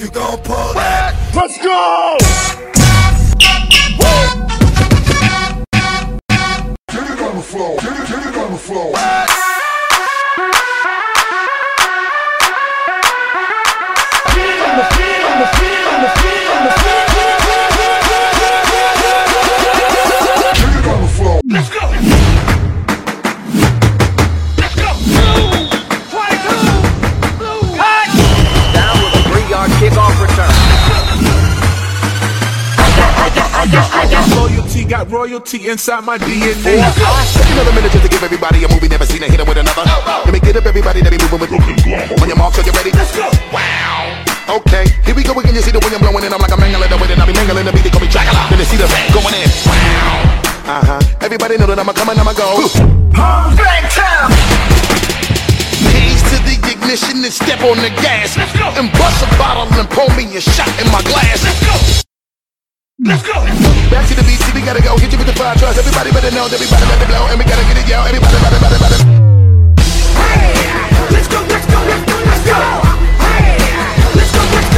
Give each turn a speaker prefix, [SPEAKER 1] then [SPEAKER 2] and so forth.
[SPEAKER 1] you gon' pull that.
[SPEAKER 2] Let's go!
[SPEAKER 1] Get it on the floor. Get it on the floor.
[SPEAKER 2] Let's go! Let's go! 22! Cut!
[SPEAKER 3] Down with a 3-yard kickoff return.
[SPEAKER 4] I got loyalty, got royalty inside my DNA.
[SPEAKER 5] Another minute just to give everybody a movie, never seen a hit with another. Let me get up everybody that be moving with. On your mark, so you ready?
[SPEAKER 2] Let's go!
[SPEAKER 5] Wow. Okay, here we go again. You see the wind blowing in. I'm like a mangler with it. I be mangling the beat. They call me Dracula. Then you see the bang going in. Wow. Everybody know that I'ma come and I'ma go.
[SPEAKER 2] Bang time!
[SPEAKER 5] Keys to the ignition and step on the gas.
[SPEAKER 2] Let's go!
[SPEAKER 5] And bust a bottle and pour me a shot in my glass.
[SPEAKER 2] Let's go! Let's go!
[SPEAKER 5] Back to the beat, see we gotta go. Hit you with the fire trust. Everybody better know. Everybody better blow. And we gotta get it, yo. Everybody better.
[SPEAKER 2] Hey! Let's go, let's go, let's go, let's go! Hey! Let's go, let's go!